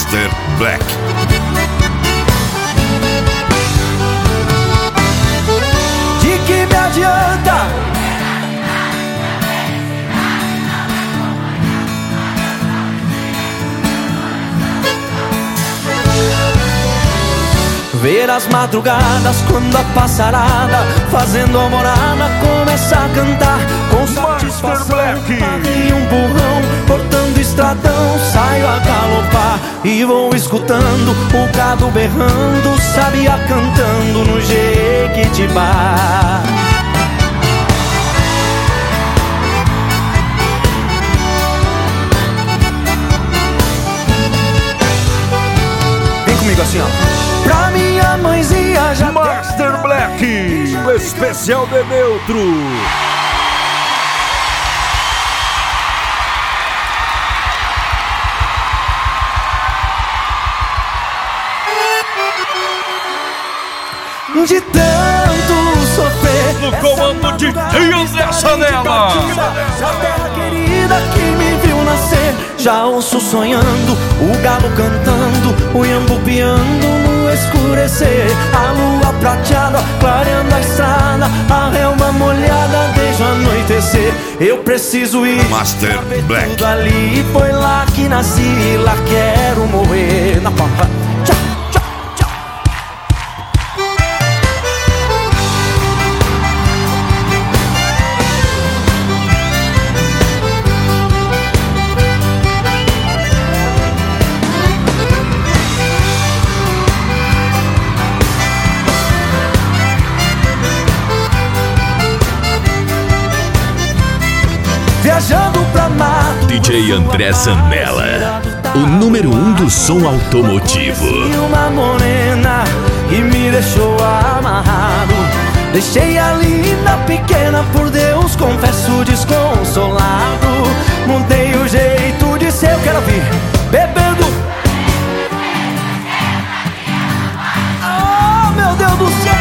Master Black. De que me adianta ver as madrugadas quando a passarada fazendo alvorada começa a cantar com satisfação? Paguei um burrão cortando estradão, saio a galopar e vou escutando o gado berrando, sabia cantando no Jequitibá. Vem comigo assim, ó. Pra minha mãezinha já Master Black, especial de neutro. de tanto sofrer. No comando de André Sanella. A terra querida que me viu nascer, já ouço sonhando, o galo cantando, o iambu piando no escurecer. A lua prateada clareando a estrada, a relva molhada desde o anoitecer. Eu preciso ir Master Black. tudo ali, foi lá que nasci, lá quero morrer. Na pampa. Viajando pra mato, DJ André Sanella, o número 1 do som automotivo. conheci uma morena e me deixou amarrado. Deixei a linda pequena, por Deus confesso desconsolado. Mudei o jeito de ser, eu quero vir bebendo. Oh, meu Deus do céu.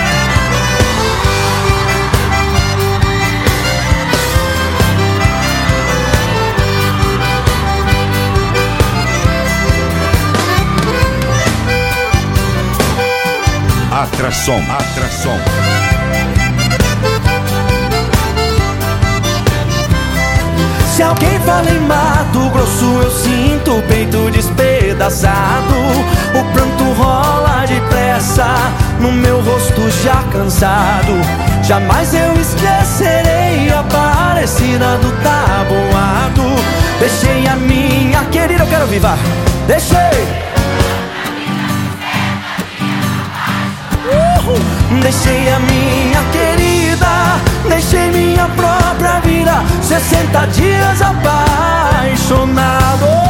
Atração. Se alguém fala em Mato Grosso, eu sinto o peito despedaçado. O pranto rola depressa no meu rosto já cansado. Jamais eu esquecerei a parecida do tabuado. Deixei a minha querida, eu quero vivar. Deixei a minha querida, deixei minha própria vida, 60 dias apaixonado.